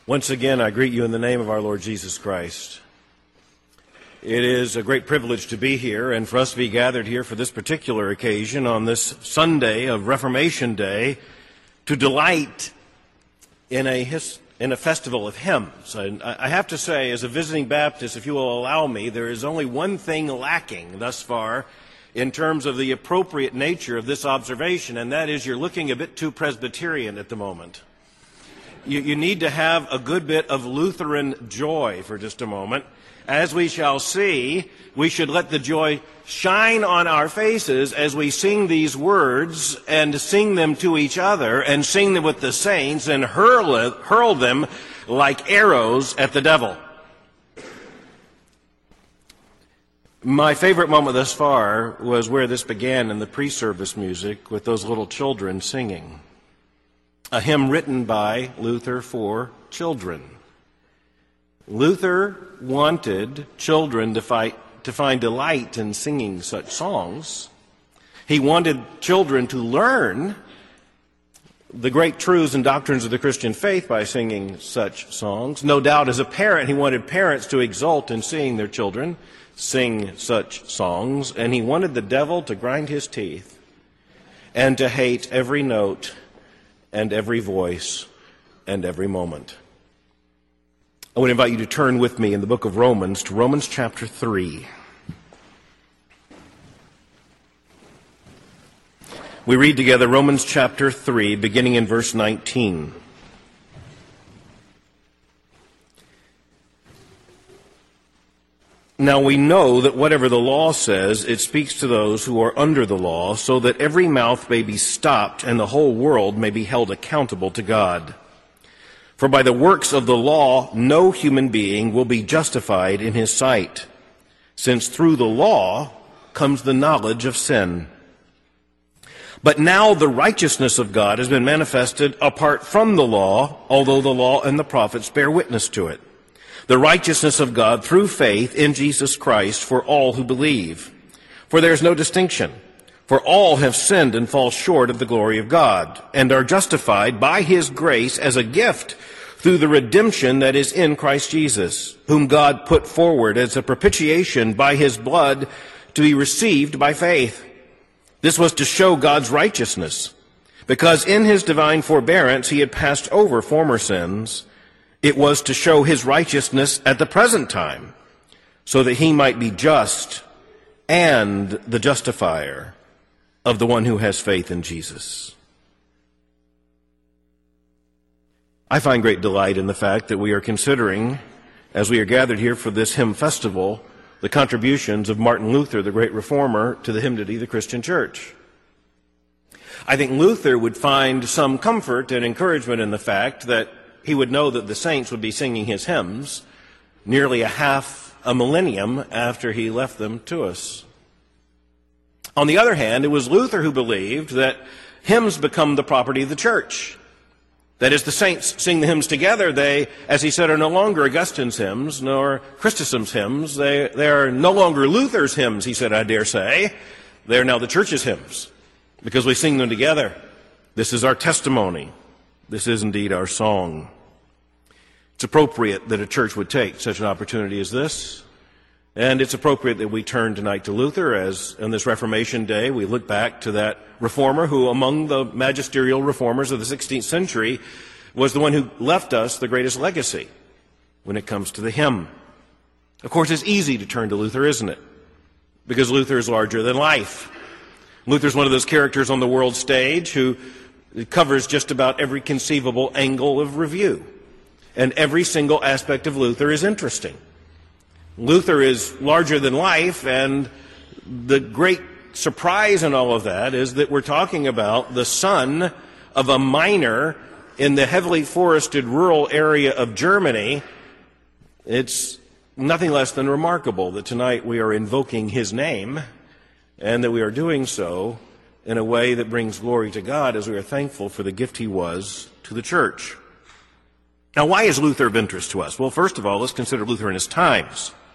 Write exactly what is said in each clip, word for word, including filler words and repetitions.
Once again, I greet you in the name of our Lord Jesus Christ. It is a great privilege to be here and for us to be gathered here for this particular occasion on this Sunday of Reformation Day to delight in a his, in a festival of hymns. And I have to say, as a visiting Baptist, if you will allow me, there is only one thing lacking thus far in terms of the appropriate nature of this observation, and that is you're looking a bit too Presbyterian at the moment. You, you need to have a good bit of Lutheran joy for just a moment. As we shall see, we should let the joy shine on our faces as we sing these words and sing them to each other and sing them with the saints and hurl, it, hurl them like arrows at the devil. My favorite moment thus far was where this began in the pre-service music with those little children singing. A hymn written by Luther for children. Luther wanted children to, fight, to find delight in singing such songs. He wanted children to learn the great truths and doctrines of the Christian faith by singing such songs. No doubt as a parent, he wanted parents to exult in seeing their children sing such songs, and he wanted the devil to grind his teeth and to hate every note and every voice, and every moment. I would invite you to turn with me in the book of Romans to Romans chapter three. We read together Romans chapter three, beginning in verse nineteen. Now we know that whatever the law says, it speaks to those who are under the law, so that every mouth may be stopped and the whole world may be held accountable to God. For by the works of the law, no human being will be justified in his sight, since through the law comes the knowledge of sin. But now the righteousness of God has been manifested apart from the law, although the law and the prophets bear witness to it. The righteousness of God through faith in Jesus Christ for all who believe. For there is no distinction. For all have sinned and fall short of the glory of God, and are justified by his grace as a gift through the redemption that is in Christ Jesus, whom God put forward as a propitiation by his blood to be received by faith. This was to show God's righteousness, because in his divine forbearance he had passed over former sins. It was to show his righteousness at the present time, so that he might be just and the justifier of the one who has faith in Jesus. I find great delight in the fact that we are considering, as we are gathered here for this hymn festival, the contributions of Martin Luther, the great reformer, to the hymnody of the Christian church. I think Luther would find some comfort and encouragement in the fact that he would know that the saints would be singing his hymns nearly a half a millennium after he left them to us. On the other hand, it was Luther who believed that hymns become the property of the church. That is, the saints sing the hymns together. They, as he said, are no longer Augustine's hymns nor Chrysostom's hymns. They, they are no longer Luther's hymns, he said, I dare say. They are now the church's hymns because we sing them together. This is our testimony. This is indeed our song. It's appropriate that a church would take such an opportunity as this, and it's appropriate that we turn tonight to Luther as on this Reformation Day we look back to that reformer who, among the magisterial reformers of the sixteenth century, was the one who left us the greatest legacy when it comes to the hymn. Of course, it's easy to turn to Luther, isn't it? Because Luther is larger than life. Luther's one of those characters on the world stage who It covers just about every conceivable angle of review. And every single aspect of Luther is interesting. Luther is larger than life, and the great surprise in all of that is that we're talking about the son of a miner in the heavily forested rural area of Germany. It's nothing less than remarkable that tonight we are invoking his name, and that we are doing so in a way that brings glory to God as we are thankful for the gift he was to the church. Now, why is Luther of interest to us? Well, first of all, let's consider Luther in his times.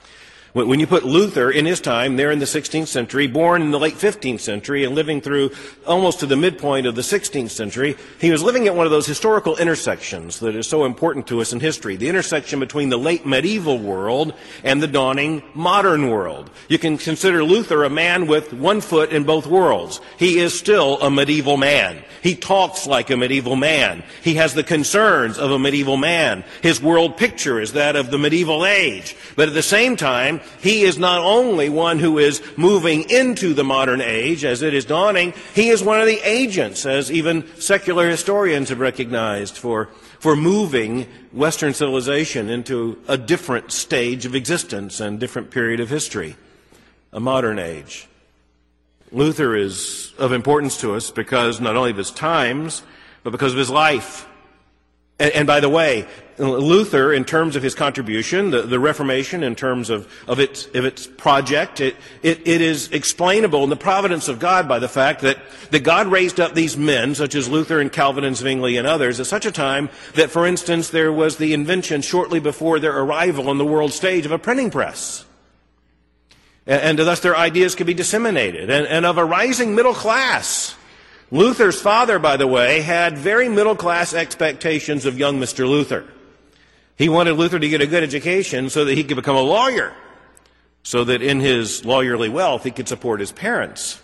When you put Luther in his time there in the sixteenth century, born in the late fifteenth century and living through almost to the midpoint of the sixteenth century, he was living at one of those historical intersections that is so important to us in history, the intersection between the late medieval world and the dawning modern world. You can consider Luther a man with one foot in both worlds. He is still a medieval man. He talks like a medieval man. He has the concerns of a medieval man. His world picture is that of the medieval age. But at the same time, he is not only one who is moving into the modern age as it is dawning, he is one of the agents, as even secular historians have recognized, for, for moving Western civilization into a different stage of existence and different period of history, a modern age. Luther is of importance to us because not only of his times, but because of his life. And, and by the way, Luther, in terms of his contribution, the, the Reformation, in terms of, of, its, of its project, it, it, it is explainable in the providence of God by the fact that, that God raised up these men, such as Luther and Calvin and Zwingli and others, at such a time that, for instance, there was the invention shortly before their arrival on the world stage of a printing press. And, and thus their ideas could be disseminated, and, and of a rising middle class. Luther's father, by the way, had very middle-class expectations of young Mister Luther. He wanted Luther to get a good education so that he could become a lawyer, so that in his lawyerly wealth he could support his parents.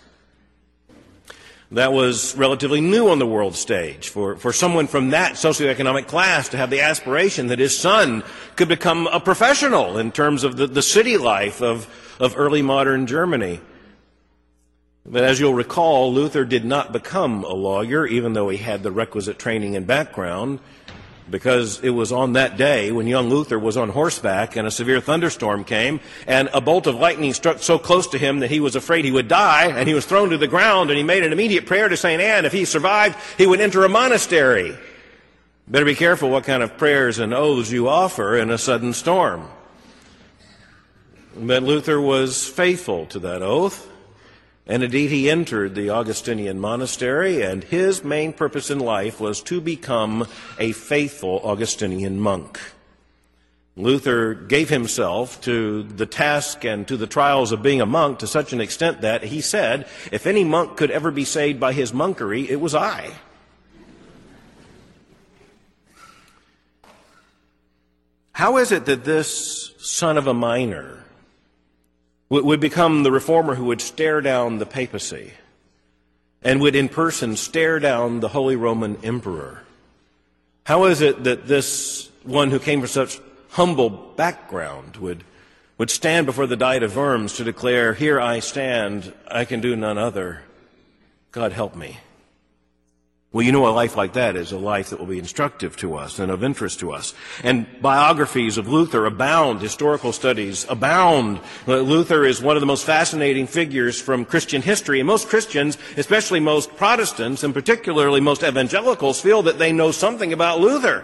That was relatively new on the world stage for, for someone from that socioeconomic class to have the aspiration that his son could become a professional in terms of the, the city life of, of early modern Germany. But as you'll recall, Luther did not become a lawyer, even though he had the requisite training and background, because it was on that day when young Luther was on horseback and a severe thunderstorm came, and a bolt of lightning struck so close to him that he was afraid he would die, and he was thrown to the ground, and he made an immediate prayer to Saint Anne. If he survived, he would enter a monastery. Better be careful what kind of prayers and oaths you offer in a sudden storm. But Luther was faithful to that oath. And indeed, he entered the Augustinian monastery, and his main purpose in life was to become a faithful Augustinian monk. Luther gave himself to the task and to the trials of being a monk to such an extent that he said, if any monk could ever be saved by his monkery, it was I. How is it that this son of a miner would become the reformer who would stare down the papacy and would in person stare down the Holy Roman Emperor? How is it that this one who came from such humble background would, would stand before the Diet of Worms to declare, here I stand, I can do none other, God help me? Well, you know, a life like that is a life that will be instructive to us and of interest to us. And biographies of Luther abound, historical studies abound. Luther is one of the most fascinating figures from Christian history, and most Christians, especially most Protestants, and particularly most evangelicals, feel that they know something about Luther.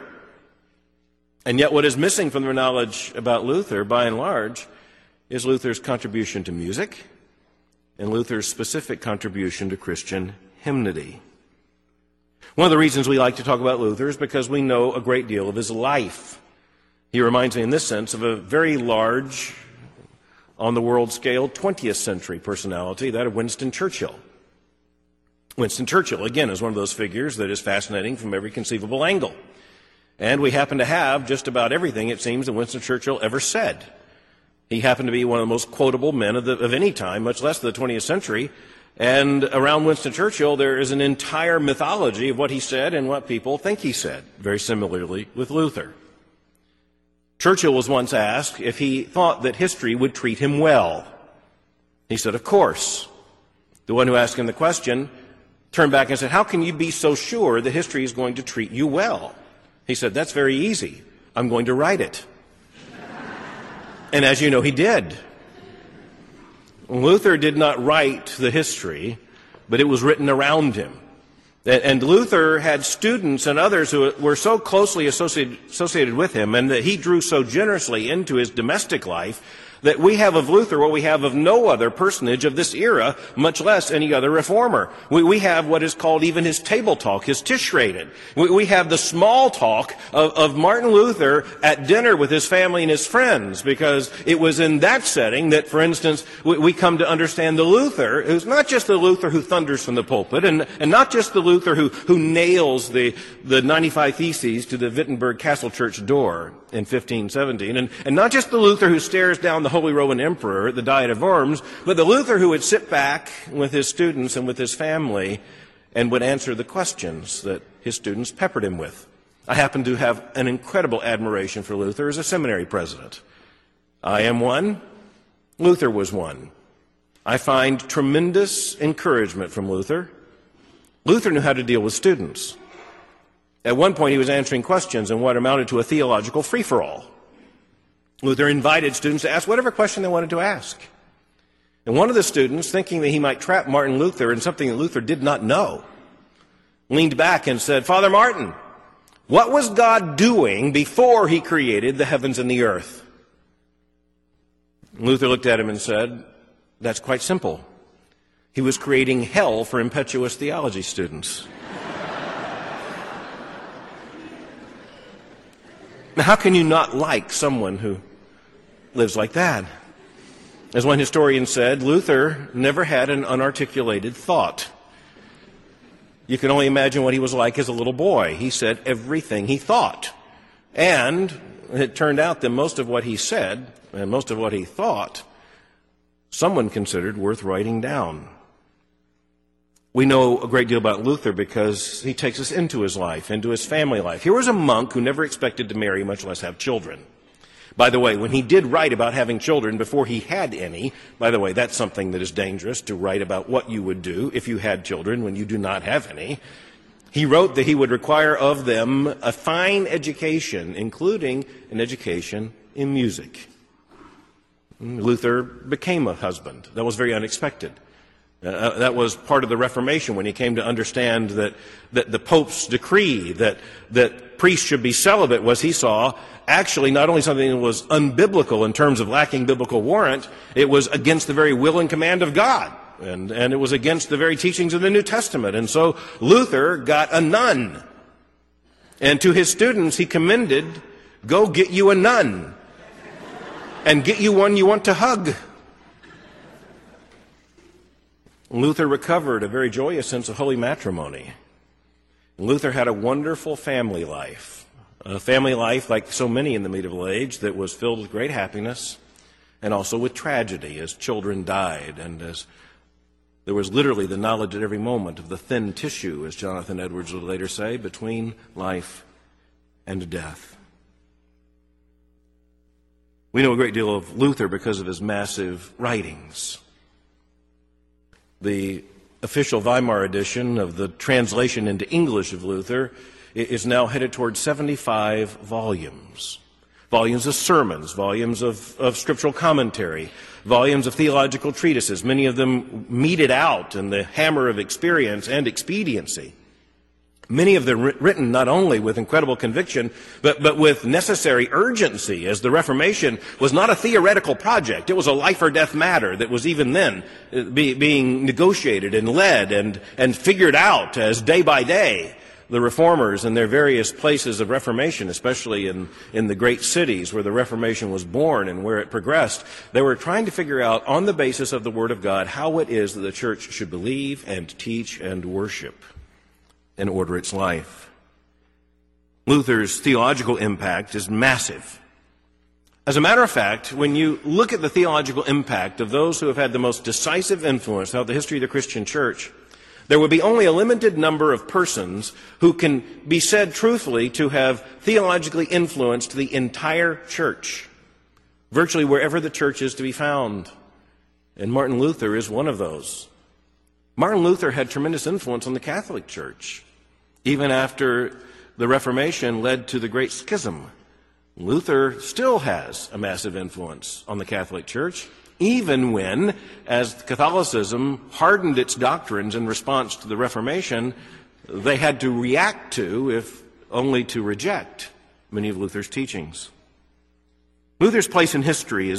And yet what is missing from their knowledge about Luther, by and large, is Luther's contribution to music and Luther's specific contribution to Christian hymnody. One of the reasons we like to talk about Luther is because we know a great deal of his life. He reminds me in this sense of a very large, on the world scale, twentieth century personality, that of Winston Churchill. Winston Churchill, again, is one of those figures that is fascinating from every conceivable angle. And we happen to have just about everything, it seems, that Winston Churchill ever said. He happened to be one of the most quotable men of, the, of any time, much less the twentieth century. And around Winston Churchill, there is an entire mythology of what he said and what people think he said, very similarly with Luther. Churchill was once asked if he thought that history would treat him well. He said, of course. The one who asked him the question turned back and said, how can you be so sure that history is going to treat you well? He said, that's very easy. I'm going to write it. And as you know, he did. Luther did not write the history, but it was written around him. And Luther had students and others who were so closely associated, associated with him, and that he drew so generously into his domestic life, That we have of Luther what we have of no other personage of this era, much less any other reformer. We, we have what is called even his table talk, his Tischreden. We, we have the small talk of, of Martin Luther at dinner with his family and his friends, because it was in that setting that, for instance, we, we come to understand the Luther, who's not just the Luther who thunders from the pulpit, and, and not just the Luther who, who nails the, the ninety-five Theses to the Wittenberg Castle Church door in fifteen seventeen, and, and not just the Luther who stares down the Holy Roman Emperor at the Diet of Worms, but the Luther who would sit back with his students and with his family and would answer the questions that his students peppered him with. I happen to have an incredible admiration for Luther as a seminary president. I am one. Luther was one. I find tremendous encouragement from Luther. Luther knew how to deal with students. At one point, he was answering questions in what amounted to a theological free-for-all. Luther invited students to ask whatever question they wanted to ask. And one of the students, thinking that he might trap Martin Luther in something that Luther did not know, leaned back and said, "Father Martin, what was God doing before he created the heavens and the earth?" Luther looked at him and said, "That's quite simple. He was creating hell for impetuous theology students." Now, how can you not like someone who lives like that? As one historian said, Luther never had an unarticulated thought. You can only imagine what he was like as a little boy. He said everything he thought. And it turned out that most of what he said and most of what he thought, someone considered worth writing down. We know a great deal about Luther because he takes us into his life, into his family life. Here was a monk who never expected to marry, much less have children. By the way, when he did write about having children before he had any, by the way, that's something that is dangerous, to write about what you would do if you had children when you do not have any. He wrote that he would require of them a fine education, including an education in music. Luther became a husband. That was very unexpected. Uh, that was part of the Reformation, when he came to understand that, that the Pope's decree that, that priests should be celibate was, he saw, actually not only something that was unbiblical in terms of lacking biblical warrant, it was against the very will and command of God. And, and it was against the very teachings of the New Testament. And so Luther got a nun. And to his students he commended, "Go get you a nun. And get you one you want to hug." Luther recovered a very joyous sense of holy matrimony. Luther had a wonderful family life, a family life like so many in the medieval age that was filled with great happiness and also with tragedy as children died and as there was literally the knowledge at every moment of the thin tissue, as Jonathan Edwards would later say, between life and death. We know a great deal of Luther because of his massive writings. The official Weimar edition of the translation into English of Luther is now headed toward seventy-five volumes. Volumes of sermons, volumes of, of scriptural commentary, volumes of theological treatises, many of them meted out in the hammer of experience and expediency. Many of them written not only with incredible conviction, but, but with necessary urgency, as the Reformation was not a theoretical project. It was a life or death matter that was even then be, being negotiated and led and, and figured out as day by day. The Reformers in their various places of Reformation, especially in, in the great cities where the Reformation was born and where it progressed, they were trying to figure out, on the basis of the Word of God, how it is that the church should believe and teach and worship and order its life. Luther's theological impact is massive. As a matter of fact, when you look at the theological impact of those who have had the most decisive influence throughout the history of the Christian church, there would be only a limited number of persons who can be said truthfully to have theologically influenced the entire church, virtually wherever the church is to be found. And Martin Luther is one of those. Martin Luther had tremendous influence on the Catholic Church. Even after the Reformation led to the Great Schism, Luther still has a massive influence on the Catholic Church, even when, as Catholicism hardened its doctrines in response to the Reformation, they had to react to, if only to reject, many of Luther's teachings. Luther's place in history is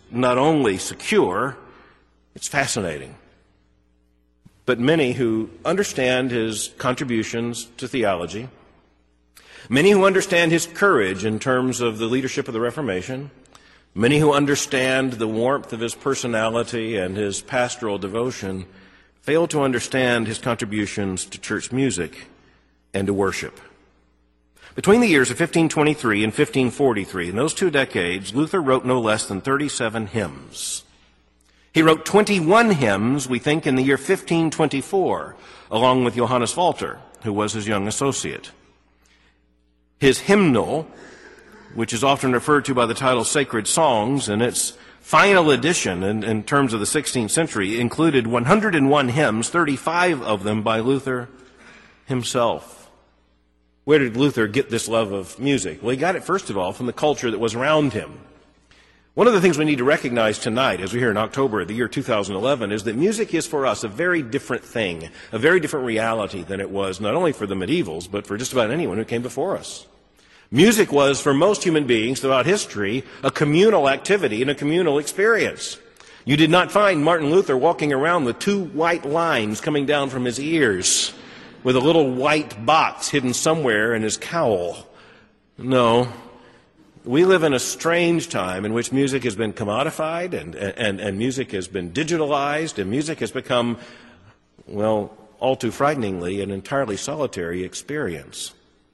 not only secure, it's fascinating. But many who understand his contributions to theology, many who understand his courage in terms of the leadership of the Reformation, many who understand the warmth of his personality and his pastoral devotion, fail to understand his contributions to church music and to worship. Between the years of fifteen twenty-three and fifteen forty-three, in those two decades, Luther wrote no less than thirty-seven hymns. He wrote twenty-one hymns, we think, in the year fifteen twenty-four, along with Johannes Walter, who was his young associate. His hymnal, which is often referred to by the title Sacred Songs, in its final edition in, in terms of the sixteenth century, included one hundred one hymns, thirty-five of them by Luther himself. Where did Luther get this love of music? Well, he got it, first of all, from the culture that was around him. One of the things we need to recognize tonight, as we're here in October of the year two thousand eleven, is that music is for us a very different thing, a very different reality than it was not only for the medievals, but for just about anyone who came before us. Music was, for most human beings throughout history, a communal activity and a communal experience. You did not find Martin Luther walking around with two white lines coming down from his ears, with a little white box hidden somewhere in his cowl. No. We live in a strange time in which music has been commodified and, and, and music has been digitalized and music has become, well, all too frighteningly, an entirely solitary experience.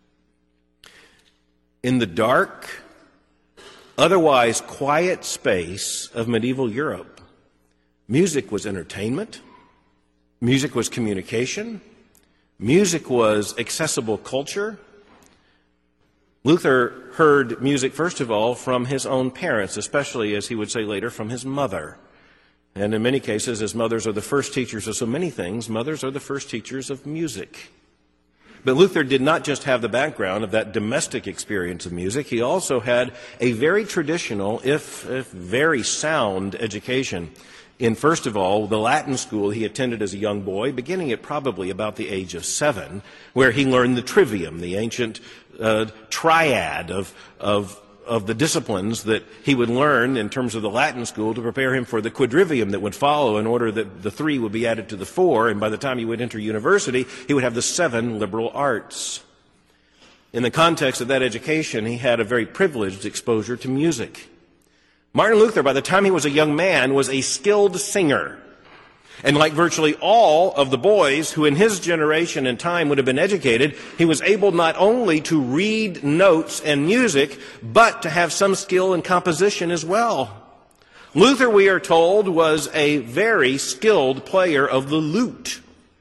In the dark, otherwise quiet space of medieval Europe, music was entertainment, music was communication, music was accessible culture. Luther heard music, first of all, from his own parents, especially, as he would say later, from his mother. And in many cases, as mothers are the first teachers of so many things, mothers are the first teachers of music. But Luther did not just have the background of that domestic experience of music. He also had a very traditional, if, if very sound education in, first of all, the Latin school he attended as a young boy, beginning at probably about the age of seven, where he learned the trivium, the ancient uh, triad of, of, of the disciplines that he would learn in terms of the Latin school to prepare him for the quadrivium that would follow, in order that the three would be added to the four, and by the time he would enter university, he would have the seven liberal arts. In the context of that education, he had a very privileged exposure to music. Martin Luther, by the time he was a young man, was a skilled singer. And like virtually all of the boys who in his generation and time would have been educated, he was able not only to read notes and music, but to have some skill in composition as well. Luther, we are told, was a very skilled player of the lute.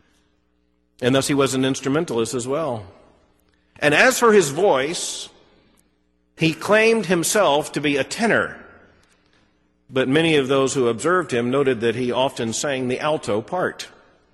And thus he was an instrumentalist as well. And as for his voice, he claimed himself to be a tenor. But many of those who observed him noted that he often sang the alto part.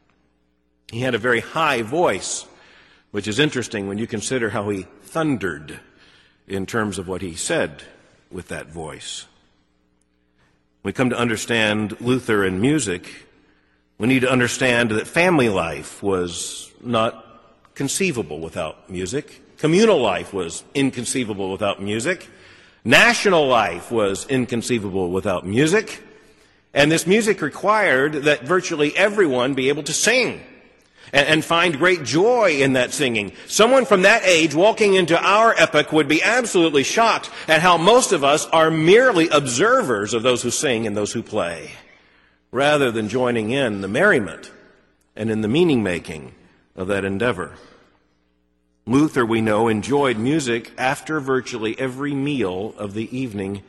He had a very high voice, which is interesting when you consider how he thundered in terms of what he said with that voice. When we come to understand Luther and music, we need to understand that family life was not conceivable without music. Communal life was inconceivable without music. National life was inconceivable without music, and this music required that virtually everyone be able to sing and, and find great joy in that singing. Someone from that age walking into our epoch would be absolutely shocked at how most of us are merely observers of those who sing and those who play, rather than joining in the merriment and in the meaning-making of that endeavor. Luther, we know, enjoyed music after virtually every meal of the evening.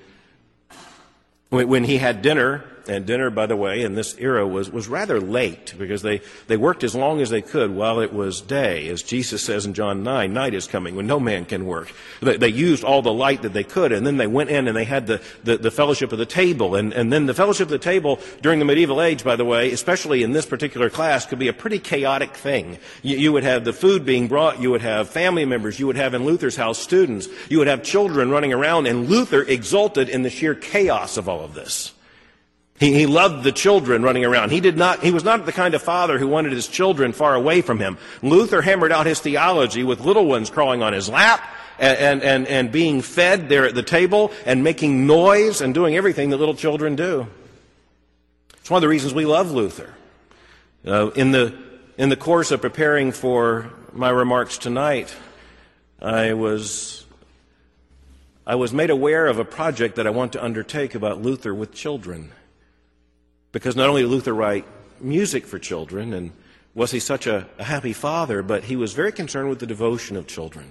When he had dinner, and dinner, by the way, in this era was, was rather late, because they, they worked as long as they could while it was day. As Jesus says in John nine, night is coming when no man can work. They, they used all the light that they could, and then they went in and they had the, the, the fellowship of the table. And, and then the fellowship of the table during the medieval age, by the way, especially in this particular class, could be a pretty chaotic thing. You, you would have the food being brought, you would have family members, you would have in Luther's house students, you would have children running around, and Luther exulted in the sheer chaos of all of this. He, he loved the children running around. He did not, he was not the kind of father who wanted his children far away from him. Luther hammered out his theology with little ones crawling on his lap and, and, and being fed there at the table and making noise and doing everything that little children do. It's one of the reasons we love Luther. Uh, in the in the course of preparing for my remarks tonight, I was I was made aware of a project that I want to undertake about Luther with children. Because not only did Luther write music for children, and was he such a, a happy father, but he was very concerned with the devotion of children.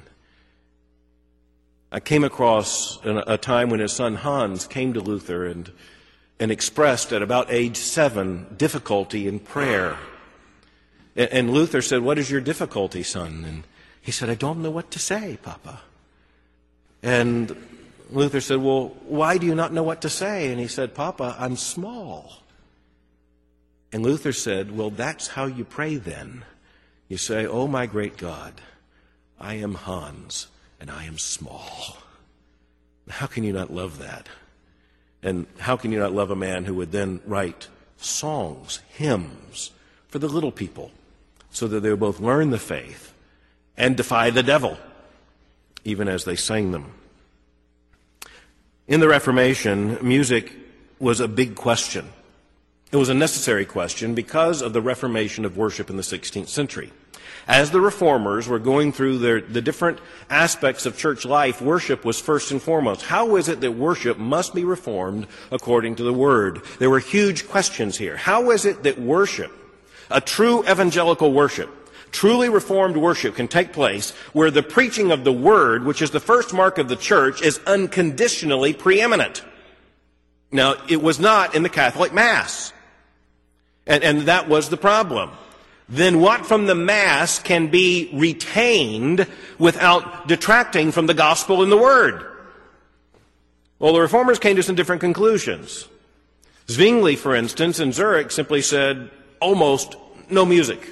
I came across a, a time when his son Hans came to Luther and, and expressed at about age seven difficulty in prayer. And, and Luther said, "What is your difficulty, son?" And he said, "I don't know what to say, Papa." And Luther said, "Well, why do you not know what to say?" And he said, "Papa, I'm small." And Luther said, "Well, that's how you pray then. You say, 'Oh, my great God, I am Hans, and I am small.'" How can you not love that? And how can you not love a man who would then write songs, hymns, for the little people, so that they would both learn the faith and defy the devil, even as they sang them? In the Reformation, music was a big question. It was a necessary question because of the reformation of worship in the sixteenth century. As the reformers were going through their, the different aspects of church life, worship was first and foremost. How is it that worship must be reformed according to the Word? There were huge questions here. How is it that worship, a true evangelical worship, truly reformed worship, can take place where the preaching of the Word, which is the first mark of the church, is unconditionally preeminent? Now, it was not in the Catholic Mass. And, and that was the problem. Then what from the Mass can be retained without detracting from the gospel and the Word? Well, the Reformers came to some different conclusions. Zwingli, for instance, in Zurich simply said, almost no music.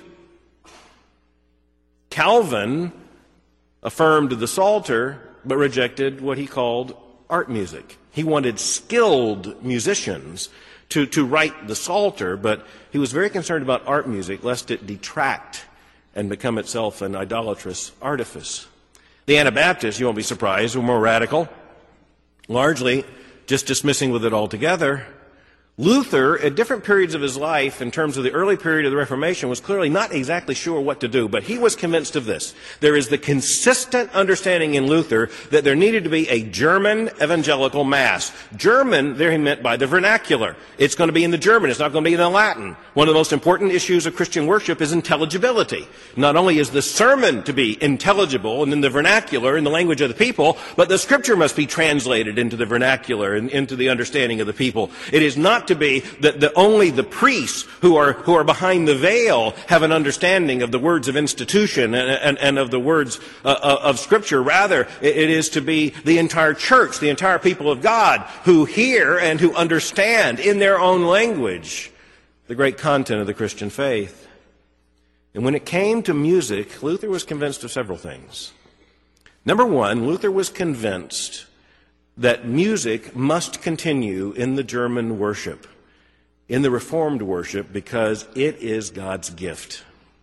Calvin affirmed the Psalter, but rejected what he called art music. He wanted skilled musicians to, to write the Psalter, but he was very concerned about art music, lest it detract and become itself an idolatrous artifice. The Anabaptists, you won't be surprised, were more radical, largely just dismissing with it altogether. Luther, at different periods of his life, in terms of the early period of the Reformation, was clearly not exactly sure what to do, but he was convinced of this. There is the consistent understanding in Luther that there needed to be a German evangelical Mass. German, there he meant by the vernacular. It's going to be in the German. It's not going to be in the Latin. One of the most important issues of Christian worship is intelligibility. Not only is the sermon to be intelligible and in the vernacular, in the language of the people, but the Scripture must be translated into the vernacular and into the understanding of the people. It is not to be that the, only the priests who are who are behind the veil have an understanding of the words of institution and, and, and of the words uh, of Scripture. Rather, it, it is to be the entire church, the entire people of God, who hear and who understand in their own language the great content of the Christian faith. And when it came to music, Luther was convinced of several things. Number one, Luther was convinced that music must continue in the German worship, in the Reformed worship, because it is God's gift.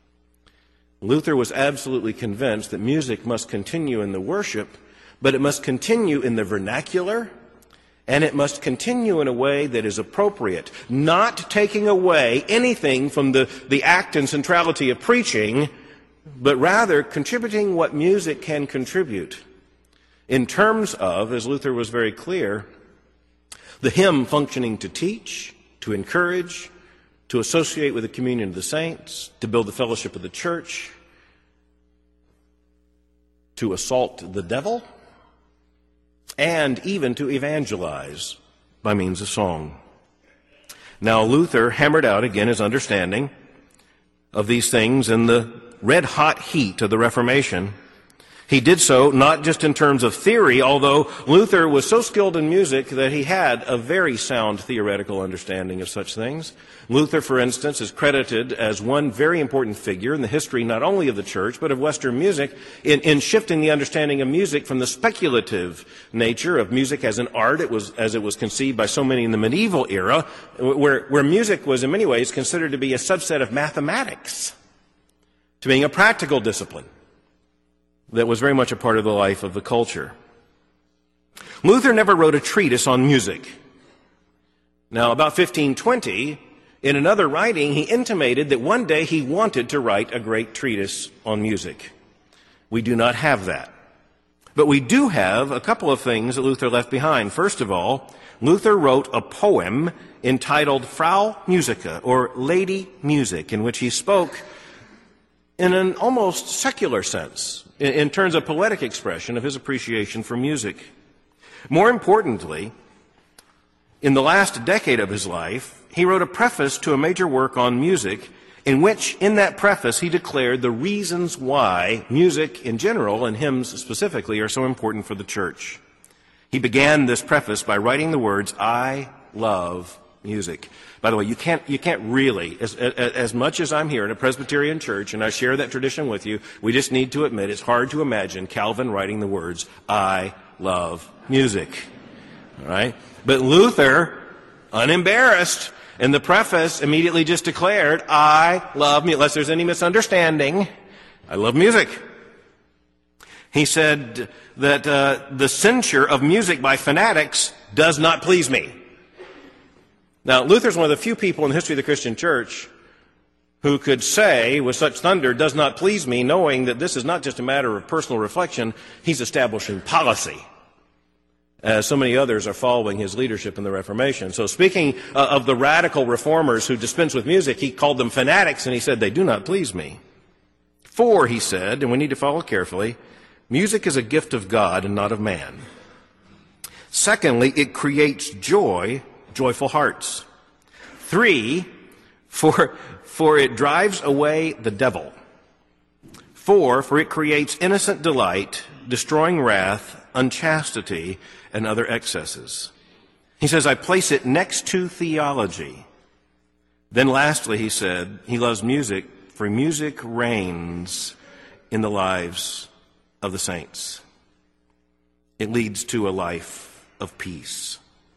Luther was absolutely convinced that music must continue in the worship, but it must continue in the vernacular, and it must continue in a way that is appropriate, not taking away anything from the, the act and centrality of preaching, but rather contributing what music can contribute. In terms of, as Luther was very clear, the hymn functioning to teach, to encourage, to associate with the communion of the saints, to build the fellowship of the church, to assault the devil, and even to evangelize by means of song. Now, Luther hammered out again his understanding of these things in the red-hot heat of the Reformation. He did so not just in terms of theory, although Luther was so skilled in music that he had a very sound theoretical understanding of such things. Luther, for instance, is credited as one very important figure in the history not only of the church, but of Western music, in, in shifting the understanding of music from the speculative nature of music as an art, it was, as it was conceived by so many in the medieval era, where, where music was in many ways considered to be a subset of mathematics, to being a practical discipline. that was very much a part of the life of the culture. Luther never wrote a treatise on music. Now, about fifteen twenty, in another writing, he intimated that one day he wanted to write a great treatise on music. We do not have that. But we do have a couple of things that Luther left behind. First of all, Luther wrote a poem entitled Frau Musica, or Lady Music, in which he spoke in an almost secular sense, in terms of poetic expression of his appreciation for music. More importantly, in the last decade of his life, he wrote a preface to a major work on music, in which, in that preface, he declared the reasons why music in general, and hymns specifically, are so important for the church. He began this preface by writing the words, "I love music." By the way, you can't, you can't really, as, as, as much as I'm here in a Presbyterian church, and I share that tradition with you, we just need to admit it's hard to imagine Calvin writing the words, "I love music." All right? But Luther, unembarrassed, in the preface immediately just declared, "I love music," unless there's any misunderstanding, I love music. He said that uh, the censure of music by fanatics does not please me. Now, Luther's one of the few people in the history of the Christian church who could say with such thunder, "does not please me," knowing that this is not just a matter of personal reflection, he's establishing policy, as so many others are following his leadership in the Reformation. So speaking uh, of the radical reformers who dispense with music, he called them fanatics, and he said, "They do not please me." For, he said, and we need to follow carefully, music is a gift of God and not of man. Secondly, it creates joy, joyful hearts. Three, for, for it drives away the devil. Four, for it creates innocent delight, destroying wrath, unchastity, and other excesses. He says, I place it next to theology. Then lastly, he said, he loves music, for music reigns in the lives of the saints. It leads to a life of peace.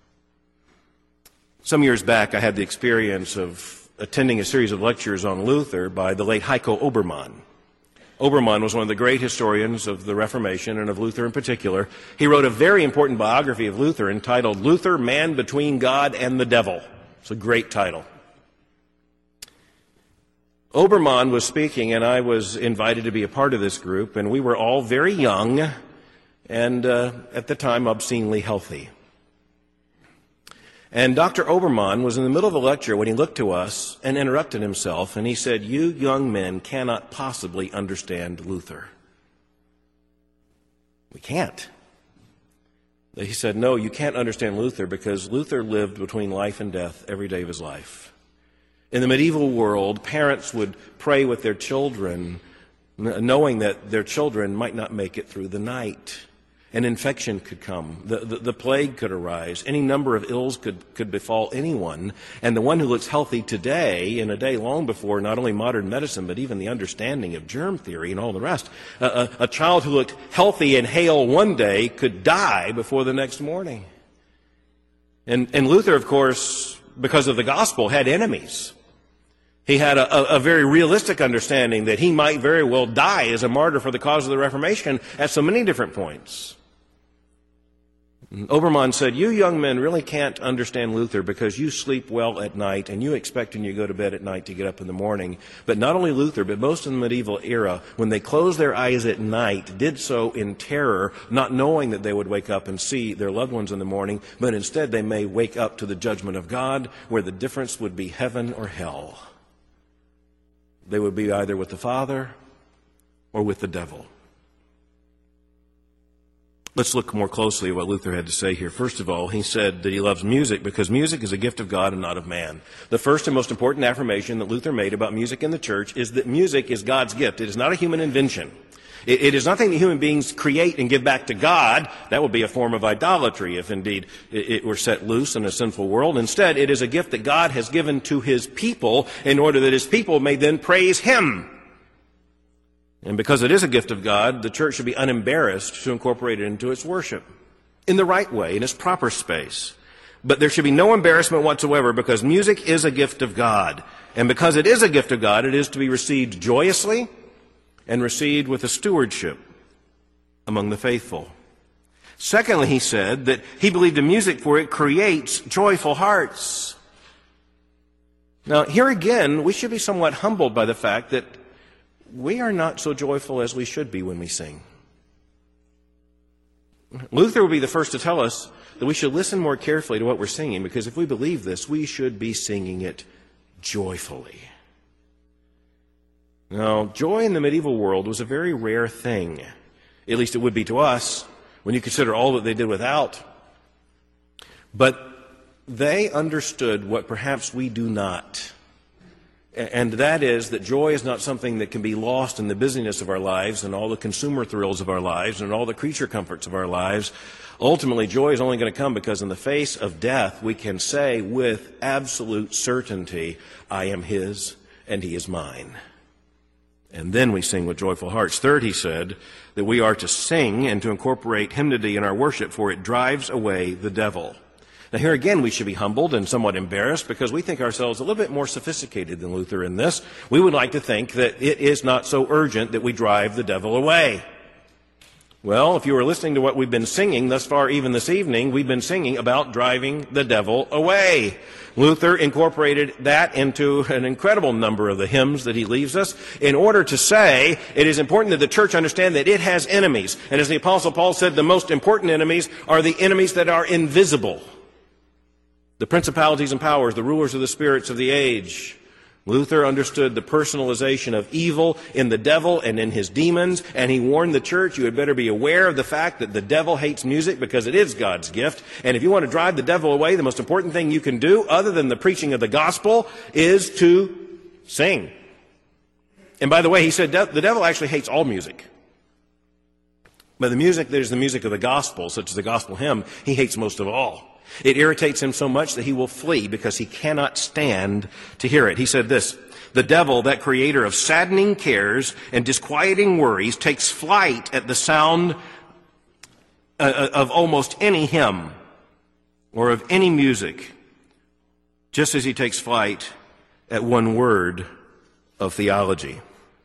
Some years back, I had the experience of attending a series of lectures on Luther by the late Heiko Obermann. Obermann was one of the great historians of the Reformation and of Luther in particular. He wrote a very important biography of Luther entitled Luther, Man Between God and the Devil. It's a great title. Obermann was speaking, and I was invited to be a part of this group, and we were all very young and, uh, at the time, obscenely healthy. And Doctor Obermann was in the middle of a lecture when he looked to us and interrupted himself, and he said, "You young men cannot possibly understand Luther." We can't. He said, "No, you can't understand Luther because Luther lived between life and death every day of his life." In the medieval world, parents would pray with their children, knowing that their children might not make it through the night. An infection could come. The, the, the plague could arise. Any number of ills could, could befall anyone. And the one who looks healthy today, in a day long before not only modern medicine, but even the understanding of germ theory and all the rest, a, a, a child who looked healthy and hale one day could die before the next morning. And, and Luther, of course, because of the gospel, had enemies. He had a, a, a very realistic understanding that he might very well die as a martyr for the cause of the Reformation at so many different points. Obermann said, "You young men really can't understand Luther because you sleep well at night and you expect when you go to bed at night to get up in the morning." But not only Luther, but most in the medieval era, when they closed their eyes at night, did so in terror, not knowing that they would wake up and see their loved ones in the morning, but instead they may wake up to the judgment of God, where the difference would be heaven or hell. They would be either with the Father or with the devil. Let's look more closely at what Luther had to say here. First of all, he said that he loves music because music is a gift of God and not of man. The first and most important affirmation that Luther made about music in the church is that music is God's gift. It is not a human invention. It, it is nothing that human beings create and give back to God. That would be a form of idolatry if indeed it, it were set loose in a sinful world. Instead, it is a gift that God has given to his people in order that his people may then praise him. And because it is a gift of God, the church should be unembarrassed to incorporate it into its worship in the right way, in its proper space. But there should be no embarrassment whatsoever because music is a gift of God. And because it is a gift of God, it is to be received joyously and received with a stewardship among the faithful. Secondly, he said that he believed in music for it creates joyful hearts. Now, here again, we should be somewhat humbled by the fact that we are not so joyful as we should be when we sing. Luther would be the first to tell us that we should listen more carefully to what we're singing, because if we believe this, we should be singing it joyfully. Now, joy in the medieval world was a very rare thing. At least it would be to us when you consider all that they did without. But they understood what perhaps we do not. And that is that joy is not something that can be lost in the busyness of our lives and all the consumer thrills of our lives and all the creature comforts of our lives. Ultimately, joy is only going to come because in the face of death, we can say with absolute certainty, I am His and He is mine. And then we sing with joyful hearts. Third, he said that we are to sing and to incorporate hymnody in our worship, for it drives away the devil. Now here again, we should be humbled and somewhat embarrassed because we think ourselves a little bit more sophisticated than Luther in this. We would like to think that it is not so urgent that we drive the devil away. Well, if you were listening to what we've been singing thus far, even this evening, we've been singing about driving the devil away. Luther incorporated that into an incredible number of the hymns that he leaves us in order to say it is important that the church understand that it has enemies. And as the Apostle Paul said, the most important enemies are the enemies that are invisible. The principalities and powers, the rulers of the spirits of the age. Luther understood the personalization of evil in the devil and in his demons, and he warned the church, you had better be aware of the fact that the devil hates music because it is God's gift. And if you want to drive the devil away, the most important thing you can do, other than the preaching of the gospel, is to sing. And by the way, he said the devil actually hates all music. But the music that is the music of the gospel, such as the gospel hymn, he hates most of all. It irritates him so much that he will flee because he cannot stand to hear it. He said this, the devil, that creator of saddening cares and disquieting worries, takes flight at the sound uh, of almost any hymn or of any music, just as he takes flight at one word of theology.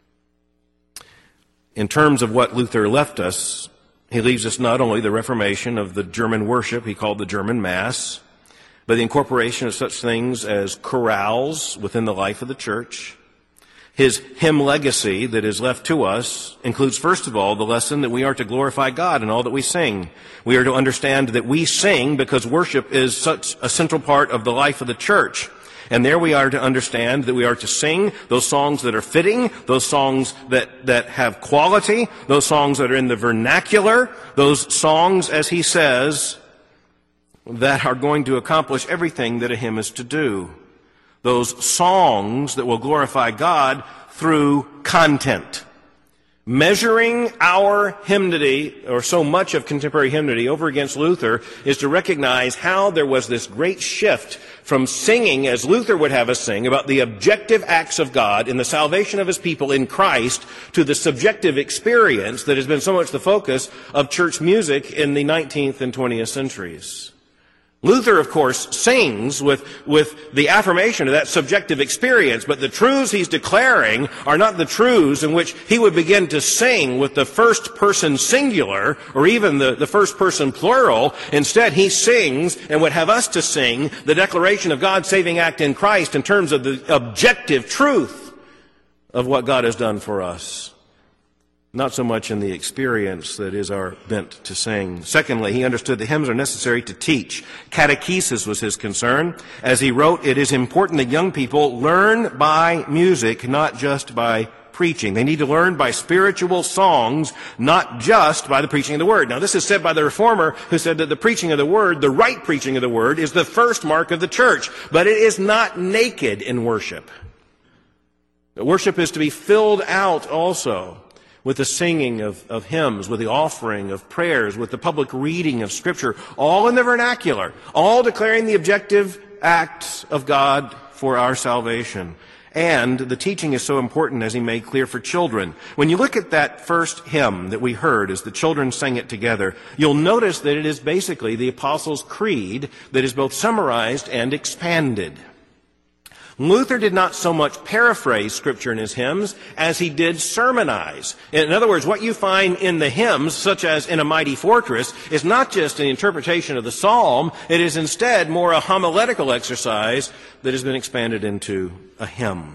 In terms of what Luther left us, he leaves us not only the reformation of the German worship he called the German Mass, but the incorporation of such things as chorales within the life of the church. His hymn legacy that is left to us includes, first of all, the lesson that we are to glorify God in all that we sing. We are to understand that we sing because worship is such a central part of the life of the church. And there we are to understand that we are to sing those songs that are fitting, those songs that, that have quality, those songs that are in the vernacular, those songs, as he says, that are going to accomplish everything that a hymn is to do. Those songs that will glorify God through content. Measuring our hymnody, or so much of contemporary hymnody, over against Luther is to recognize how there was this great shift from singing, as Luther would have us sing, about the objective acts of God in the salvation of His people in Christ, to the subjective experience that has been so much the focus of church music in the nineteenth and twentieth centuries. Luther, of course, sings with, with the affirmation of that subjective experience, but the truths he's declaring are not the truths in which he would begin to sing with the first person singular, or even the, the first person plural. Instead, he sings and would have us to sing the declaration of God's saving act in Christ in terms of the objective truth of what God has done for us. Not so much in the experience that is our bent to sing. Secondly, he understood the hymns are necessary to teach. Catechesis was his concern. As he wrote, it is important that young people learn by music, not just by preaching. They need to learn by spiritual songs, not just by the preaching of the Word. Now, this is said by the Reformer, who said that the preaching of the Word, the right preaching of the Word, is the first mark of the church. But it is not naked in worship. Worship is to be filled out also with the singing of, of hymns, with the offering of prayers, with the public reading of Scripture, all in the vernacular, all declaring the objective acts of God for our salvation. And the teaching is so important, as he made clear, for children. When you look at that first hymn that we heard as the children sang it together, you'll notice that it is basically the Apostles' Creed that is both summarized and expanded. Luther did not so much paraphrase Scripture in his hymns as he did sermonize. In other words, what you find in the hymns, such as In a Mighty Fortress, is not just an interpretation of the psalm. It is instead more a homiletical exercise that has been expanded into a hymn.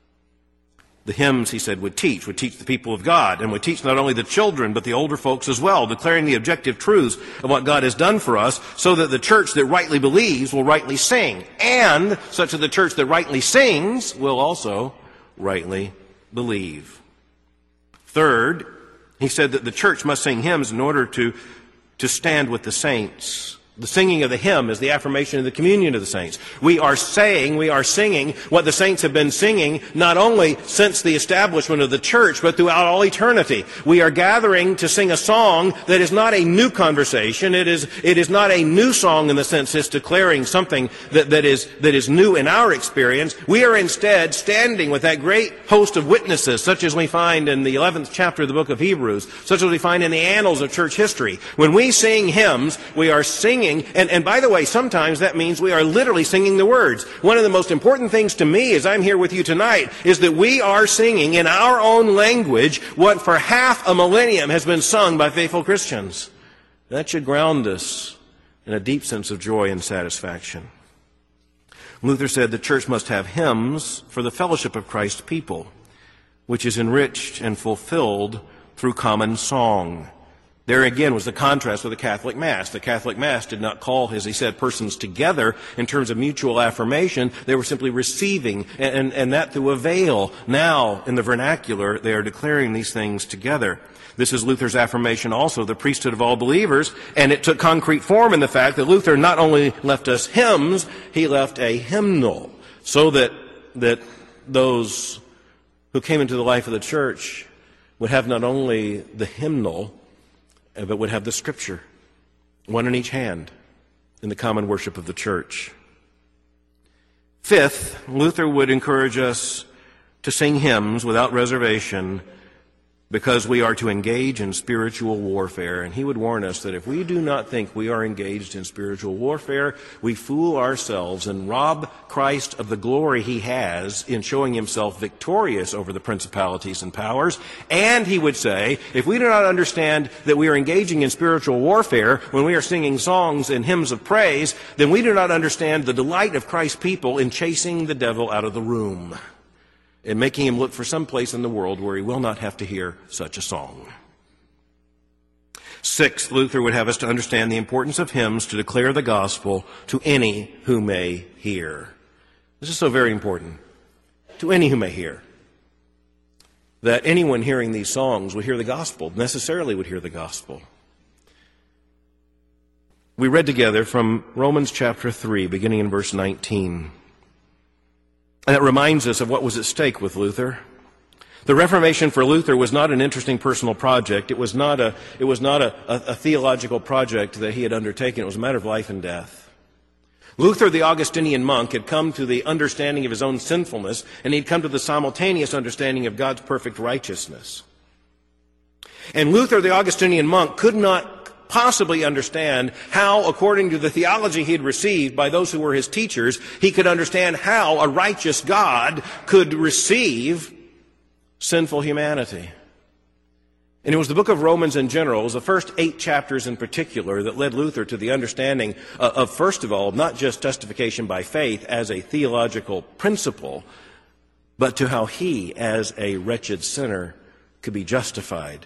The hymns, he said, would teach, would teach the people of God, and would teach not only the children, but the older folks as well, declaring the objective truths of what God has done for us, so that the church that rightly believes will rightly sing, and such that the church that rightly sings will also rightly believe. Third, he said that the church must sing hymns in order to, to stand with the saints. The singing of the hymn is the affirmation of the communion of the saints. We are saying, we are singing what the saints have been singing not only since the establishment of the church, but throughout all eternity. We are gathering to sing a song that is not a new conversation. It is, it is not a new song in the sense it's declaring something that, that is, that is new in our experience. We are instead standing with that great host of witnesses, such as we find in the eleventh chapter of the book of Hebrews, such as we find in the annals of church history. When we sing hymns, we are singing And, and by the way, sometimes that means we are literally singing the words. One of the most important things to me as I'm here with you tonight is that we are singing in our own language what for half a millennium has been sung by faithful Christians. That should ground us in a deep sense of joy and satisfaction. Luther said the church must have hymns for the fellowship of Christ's people, which is enriched and fulfilled through common song. There again was the contrast with the Catholic Mass. The Catholic Mass did not call, as he said, persons together in terms of mutual affirmation. They were simply receiving, and, and, and that through a veil. Now, in the vernacular, they are declaring these things together. This is Luther's affirmation also, the priesthood of all believers, and it took concrete form in the fact that Luther not only left us hymns, he left a hymnal, so that, that those who came into the life of the church would have not only the hymnal, but would have the Scripture, one in each hand, in the common worship of the church. Fifth, Luther would encourage us to sing hymns without reservation because we are to engage in spiritual warfare. And he would warn us that if we do not think we are engaged in spiritual warfare, we fool ourselves and rob Christ of the glory he has in showing himself victorious over the principalities and powers. And he would say, if we do not understand that we are engaging in spiritual warfare when we are singing songs and hymns of praise, then we do not understand the delight of Christ's people in chasing the devil out of the room and making him look for some place in the world where he will not have to hear such a song. Sixth, Luther would have us to understand the importance of hymns to declare the gospel to any who may hear. This is so very important. To any who may hear. That anyone hearing these songs would hear the gospel, necessarily would hear the gospel. We read together from Romans chapter three, beginning in verse nineteen. And that reminds us of what was at stake with Luther. The Reformation for Luther was not an interesting personal project. It was not a, it was not a, a, a theological project that he had undertaken. It was a matter of life and death. Luther, the Augustinian monk, had come to the understanding of his own sinfulness, and he'd come to the simultaneous understanding of God's perfect righteousness. And Luther, the Augustinian monk, could not possibly understand how, according to the theology he had received by those who were his teachers, he could understand how a righteous God could receive sinful humanity. And it was the book of Romans in general, it was the first eight chapters in particular, that led Luther to the understanding of, of, first of all, not just justification by faith as a theological principle, but to how he, as a wretched sinner, could be justified.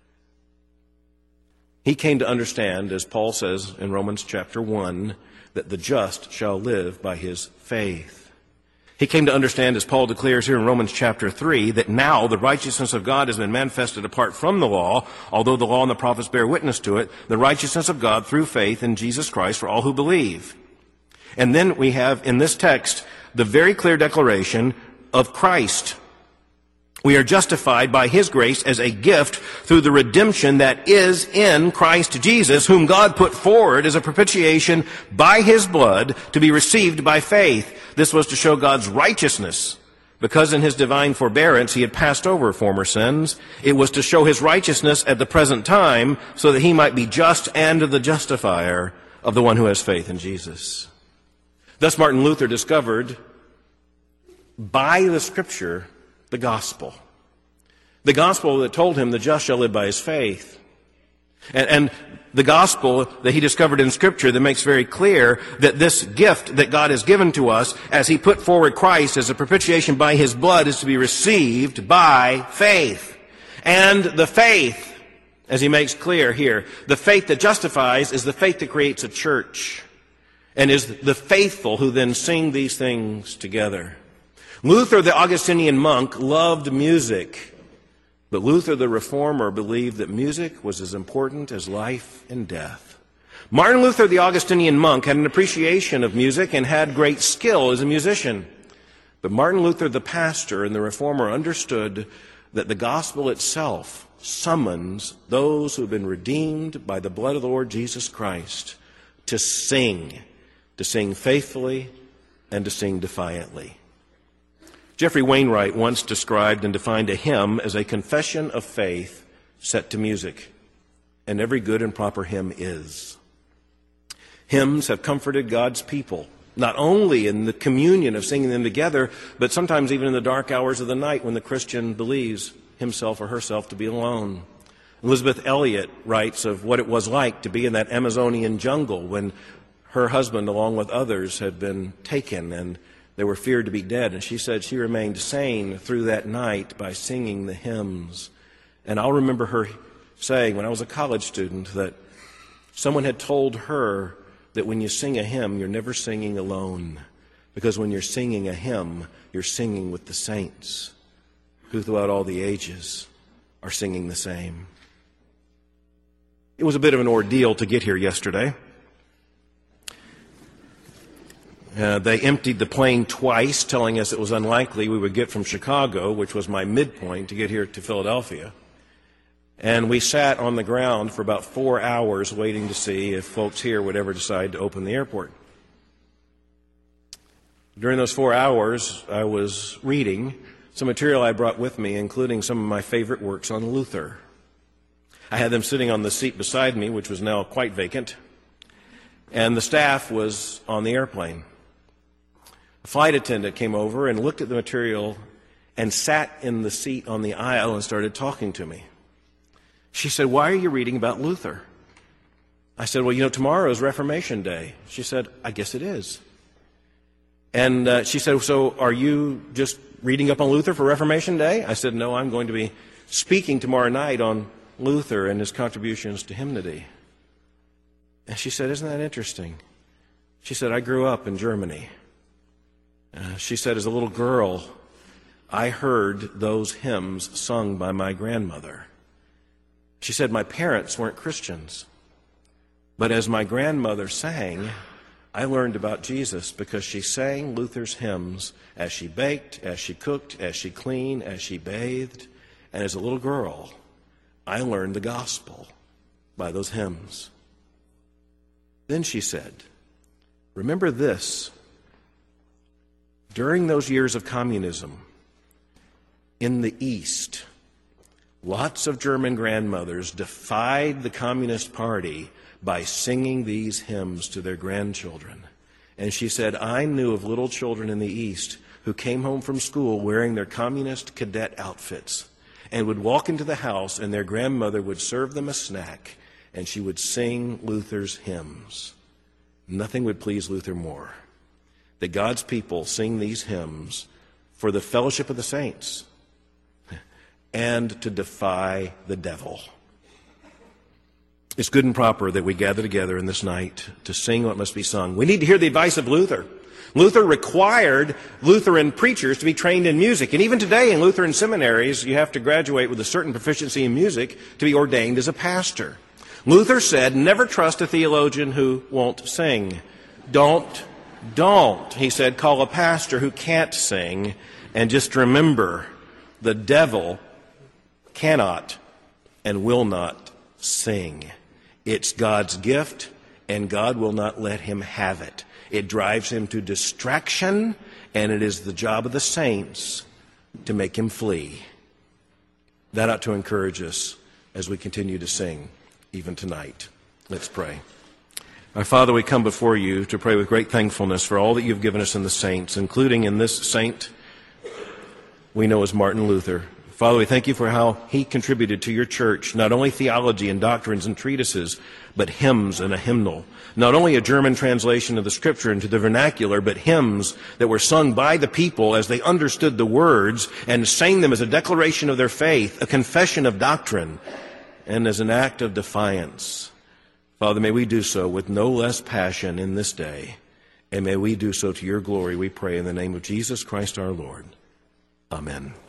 He came to understand, as Paul says in Romans chapter one, that the just shall live by his faith. He came to understand, as Paul declares here in Romans chapter three, that now the righteousness of God has been manifested apart from the law, although the law and the prophets bear witness to it, the righteousness of God through faith in Jesus Christ for all who believe. And then we have in this text the very clear declaration of Christ. We are justified by his grace as a gift through the redemption that is in Christ Jesus, whom God put forward as a propitiation by his blood to be received by faith. This was to show God's righteousness, because in his divine forbearance he had passed over former sins. It was to show his righteousness at the present time so that he might be just and the justifier of the one who has faith in Jesus. Thus Martin Luther discovered by the Scripture, the gospel. The gospel that told him the just shall live by his faith. And, and the gospel that he discovered in Scripture that makes very clear that this gift that God has given to us as he put forward Christ as a propitiation by his blood is to be received by faith. And the faith, as he makes clear here, the faith that justifies is the faith that creates a church and is the faithful who then sing these things together. Luther, the Augustinian monk, loved music. But Luther, the reformer, believed that music was as important as life and death. Martin Luther, the Augustinian monk, had an appreciation of music and had great skill as a musician. But Martin Luther, the pastor and the reformer, understood that the gospel itself summons those who have been redeemed by the blood of the Lord Jesus Christ to sing, to sing faithfully and to sing defiantly. Jeffrey Wainwright once described and defined a hymn as a confession of faith set to music, and every good and proper hymn is. Hymns have comforted God's people, not only in the communion of singing them together, but sometimes even in the dark hours of the night when the Christian believes himself or herself to be alone. Elizabeth Elliot writes of what it was like to be in that Amazonian jungle when her husband, along with others, had been taken and they were feared to be dead, and she said she remained sane through that night by singing the hymns. And I'll remember her saying when I was a college student that someone had told her that when you sing a hymn, you're never singing alone, because when you're singing a hymn, you're singing with the saints who throughout all the ages are singing the same. It was a bit of an ordeal to get here yesterday. Uh, they emptied the plane twice, telling us it was unlikely we would get from Chicago, which was my midpoint, to get here to Philadelphia. And we sat on the ground for about four hours waiting to see if folks here would ever decide to open the airport. During those four hours, I was reading some material I brought with me, including some of my favorite works on Luther. I had them sitting on the seat beside me, which was now quite vacant, and the staff was on the airplane. A flight attendant came over and looked at the material and sat in the seat on the aisle and started talking to me. She said, "Why are you reading about Luther?" I said, "Well, you know, tomorrow is Reformation Day." She said, "I guess it is." And uh, she said, "So are you just reading up on Luther for Reformation Day?" I said, "No, I'm going to be speaking tomorrow night on Luther and his contributions to hymnody." And she said, "Isn't that interesting?" She said, "I grew up in Germany." Uh, she said, "As a little girl, I heard those hymns sung by my grandmother." She said, "My parents weren't Christians, but as my grandmother sang, I learned about Jesus because she sang Luther's hymns as she baked, as she cooked, as she cleaned, as she bathed. And as a little girl, I learned the gospel by those hymns." Then she said, "Remember this. During those years of communism, in the East, lots of German grandmothers defied the Communist Party by singing these hymns to their grandchildren." And she said, "I knew of little children in the East who came home from school wearing their communist cadet outfits and would walk into the house and their grandmother would serve them a snack and she would sing Luther's hymns." Nothing would please Luther more that God's people sing these hymns for the fellowship of the saints and to defy the devil. It's good and proper that we gather together in this night to sing what must be sung. We need to hear the advice of Luther. Luther required Lutheran preachers to be trained in music. And even today in Lutheran seminaries, you have to graduate with a certain proficiency in music to be ordained as a pastor. Luther said, never trust a theologian who won't sing. Don't, don't, he said, call a pastor who can't sing. And just remember, the devil cannot and will not sing. It's God's gift, and God will not let him have it. It drives him to distraction, and it is the job of the saints to make him flee. That ought to encourage us as we continue to sing, even tonight. Let's pray. Our Father, we come before you to pray with great thankfulness for all that you've given us in the saints, including in this saint we know as Martin Luther. Father, we thank you for how he contributed to your church, not only theology and doctrines and treatises, but hymns and a hymnal. Not only a German translation of the Scripture into the vernacular, but hymns that were sung by the people as they understood the words and sang them as a declaration of their faith, a confession of doctrine, and as an act of defiance. Father, may we do so with no less passion in this day, and may we do so to your glory, we pray in the name of Jesus Christ our Lord. Amen.